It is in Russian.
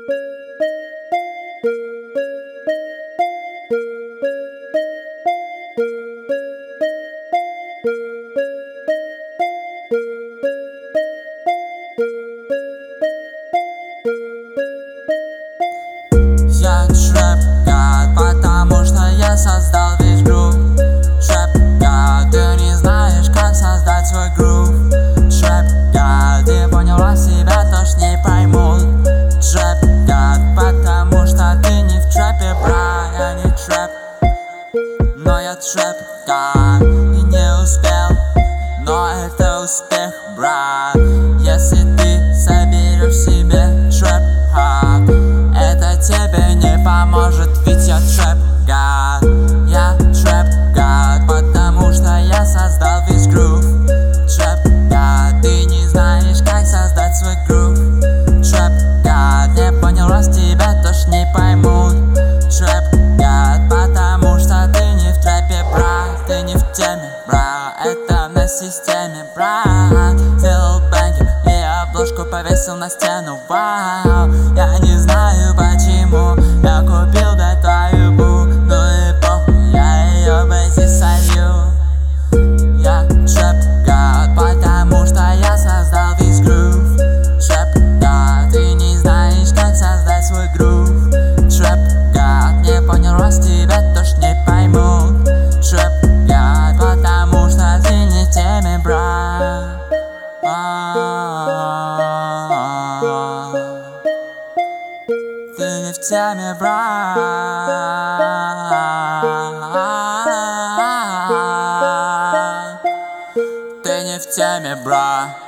Я трэп-гад, потому что я создал весь грув. Трэп-гад, ты не знаешь, как создать свой грув. Трэп-гад, ты поняла себя, то ж не поймут. Трэп-гад, потому что ты не в трэпе, бра. Я не трэп, но я трэп-гад. И не успел, но это успех, брат. Если ты соберешь себе трэп-хат, это тебе не поможет, ведь я трэп-гад. Я трэп-гад, потому что я создал весь грув. Трэп-гад, ты не знаешь, как создать свой грув. Трэп-гад, не понял, раз тебя тоже не поймут. Трэп-гад, потому что ты не в трэпе, брат. Ты не в теме, брат, это на системе, брат. Сделал бэнгер и обложку повесил на стену, вау. Я не знаю почему я купил да твою бу, ну и похуй, я ее в эти солью. Я трэп-гад, потому что я создал весь грув. Трэп-гад, ты не знаешь, как создать свой грув. Трэп-гад, не понял, раз тебя тоже не поймут. Трэп-гад, потому что ты не в теме, брат. Ты не в теме, брат. Ты не в теме, брат.